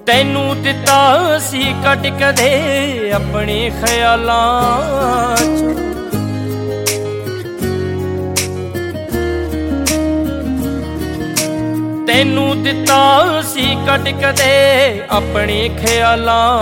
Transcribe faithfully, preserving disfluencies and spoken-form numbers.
ਤੈਨੂੰ ਦਿੱਤਾ ਸੀ ਕੱਢ ਕਦੇ ਆਪਣੇ ਖਿਆਲਾਂ ਚ। ਤੈਨੂੰ ਦਿੱਤਾ ਸੀ ਕੱਢ ਕਦੇ ਆਪਣੇ ਖਿਆਲਾਂ